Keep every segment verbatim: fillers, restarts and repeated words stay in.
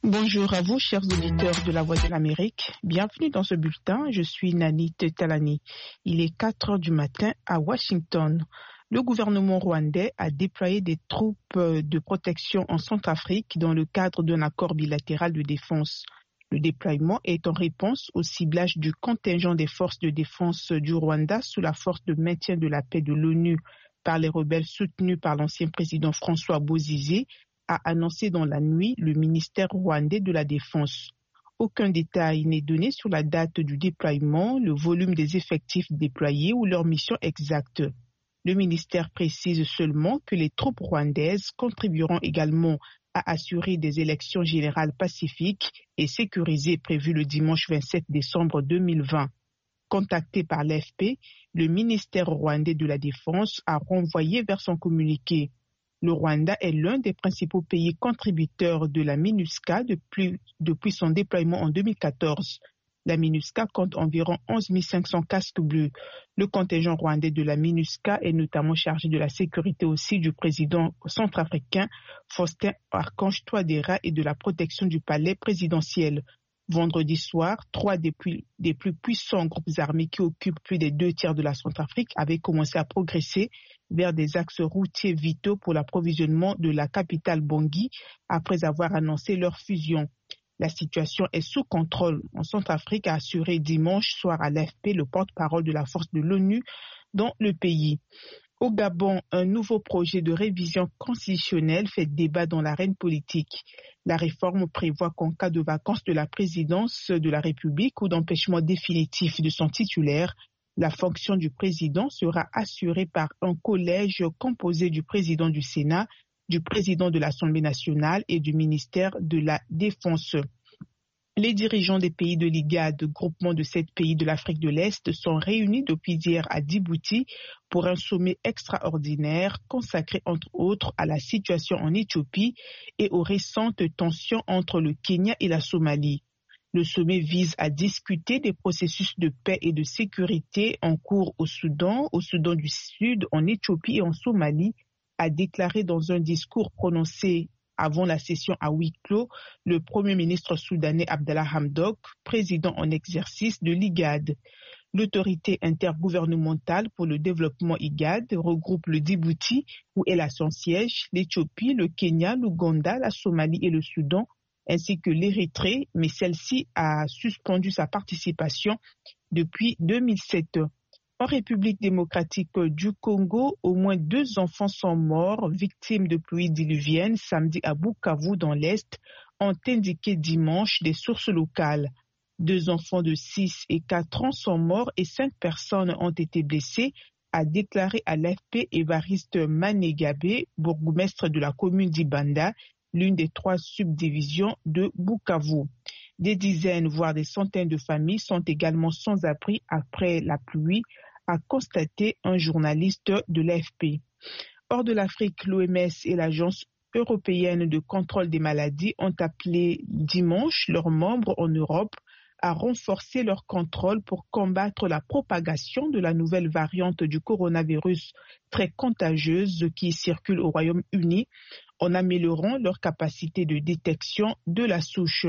Bonjour à vous, chers auditeurs de La Voix de l'Amérique. Bienvenue dans ce bulletin. Je suis Nanit Talani. Il est quatre heures du matin à Washington. Le gouvernement rwandais a déployé des troupes de protection en Centrafrique dans le cadre d'un accord bilatéral de défense. Le déploiement est en réponse au ciblage du contingent des forces de défense du Rwanda sous la force de maintien de la paix de l'ONU par les rebelles soutenus par l'ancien président François Bozizé, a annoncé dans la nuit le ministère rwandais de la Défense. Aucun détail n'est donné sur la date du déploiement, le volume des effectifs déployés ou leur mission exacte. Le ministère précise seulement que les troupes rwandaises contribueront également à assurer des élections générales pacifiques et sécurisées prévues le dimanche vingt-sept décembre deux mille vingt. Contacté par l'A F P, le ministère rwandais de la Défense a renvoyé vers son communiqué. Le Rwanda est l'un des principaux pays contributeurs de la MINUSCA depuis, depuis son déploiement en deux mille quatorze. La MINUSCA compte environ onze mille cinq cents casques bleus. Le contingent rwandais de la MINUSCA est notamment chargé de la sécurité aussi du président centrafricain Faustin Archange Touadéra et de la protection du palais présidentiel. Vendredi soir, trois des plus, des plus puissants groupes armés qui occupent plus des deux tiers de la Centrafrique avaient commencé à progresser vers des axes routiers vitaux pour l'approvisionnement de la capitale Bangui après avoir annoncé leur fusion. La situation est sous contrôle en Centrafrique, a assuré dimanche soir à l'A F P le porte-parole de la force de l'ONU dans le pays. Au Gabon, un nouveau projet de révision constitutionnelle fait débat dans l'arène politique. La réforme prévoit qu'en cas de vacance de la présidence de la République ou d'empêchement définitif de son titulaire, la fonction du président sera assurée par un collège composé du président du Sénat, du président de l'Assemblée nationale et du ministère de la Défense. Les dirigeants des pays de l'I G A D, groupement de sept pays de l'Afrique de l'Est, sont réunis depuis hier à Djibouti pour un sommet extraordinaire consacré entre autres à la situation en Éthiopie et aux récentes tensions entre le Kenya et la Somalie. Le sommet vise à discuter des processus de paix et de sécurité en cours au Soudan, au Soudan du Sud, en Éthiopie et en Somalie, a déclaré dans un discours prononcé avant la session à huis clos le Premier ministre soudanais Abdallah Hamdok, président en exercice de l'I G A D. L'autorité intergouvernementale pour le développement I G A D regroupe le Djibouti, où elle a son siège, l'Éthiopie, le Kenya, l'Ouganda, la Somalie et le Soudan, ainsi que l'Érythrée, mais celle-ci a suspendu sa participation depuis deux mille sept. En République démocratique du Congo, au moins deux enfants sont morts, victimes de pluies diluviennes samedi à Bukavu dans l'Est, ont indiqué dimanche des sources locales. Deux enfants de six et quatre ans sont morts et cinq personnes ont été blessées, a déclaré à l'A F P Évariste Manégabe, bourgmestre de la commune d'Ibanda, l'une des trois subdivisions de Bukavu. Des dizaines, voire des centaines de familles sont également sans abri après la pluie, a constaté un journaliste de l'A F P. Hors de l'Afrique, l'O M S et l'Agence européenne de contrôle des maladies ont appelé dimanche leurs membres en Europe à renforcer leur contrôle pour combattre la propagation de la nouvelle variante du coronavirus très contagieuse qui circule au Royaume-Uni en améliorant leur capacité de détection de la souche.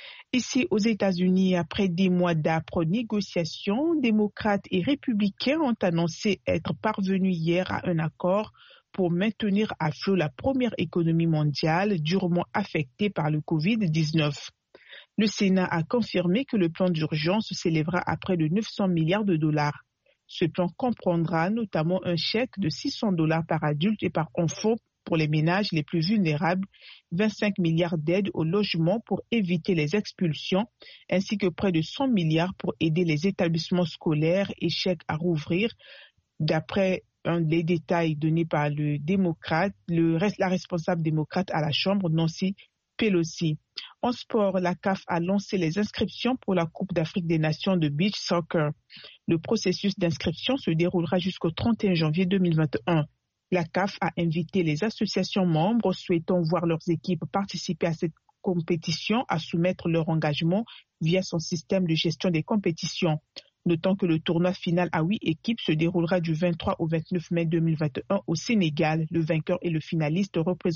Ici aux États-Unis, après des mois d'âpres négociations, démocrates et républicains ont annoncé être parvenus hier à un accord pour maintenir à flot la première économie mondiale durement affectée par le covid dix-neuf. Le Sénat a confirmé que le plan d'urgence s'élèvera à près de neuf cents milliards de dollars. Ce plan comprendra notamment un chèque de six cents dollars par adulte et par enfant pour les ménages les plus vulnérables, vingt-cinq milliards d'aides au logement pour éviter les expulsions, ainsi que près de cent milliards pour aider les établissements scolaires et chèques à rouvrir, d'après un des détails donnés par le démocrate, le, la responsable démocrate à la Chambre, Nancy Pelosi. En sport, la C A F a lancé les inscriptions pour la Coupe d'Afrique des Nations de Beach Soccer. Le processus d'inscription se déroulera jusqu'au trente et un janvier deux mille vingt et un. La C A F a invité les associations membres souhaitant voir leurs équipes participer à cette compétition à soumettre leur engagement via son système de gestion des compétitions. Notons que le tournoi final à huit équipes se déroulera du vingt-trois au vingt-neuf mai deux mille vingt et un au Sénégal. Le vainqueur et le finaliste représentent